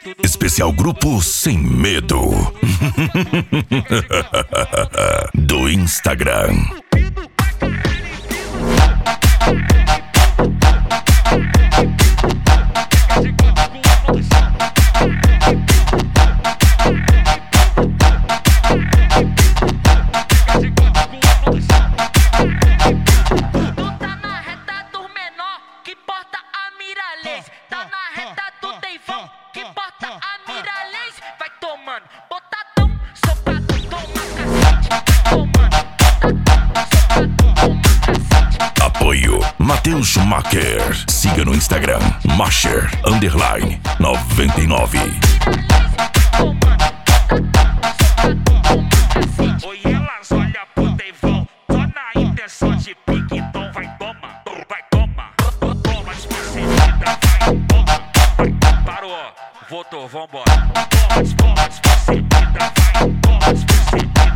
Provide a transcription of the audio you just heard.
Especial Grupo Sem Medo do Instagram. Tá na reta do Deivão, que porta a Miralês. Vai tomando, botadão, socado, toma cacete. Tomando, botadão, socado, toma cacete. Apoio Matheus Schumacher. Siga no Instagram Macher_99. Oi, elas olham pro Deivão, só na intenção de pique, então vai tomar, vai tomar. Toma despercebida, vai tomar. Parou, voltou, vambora. Toma despercebida, vai, toma despercebida.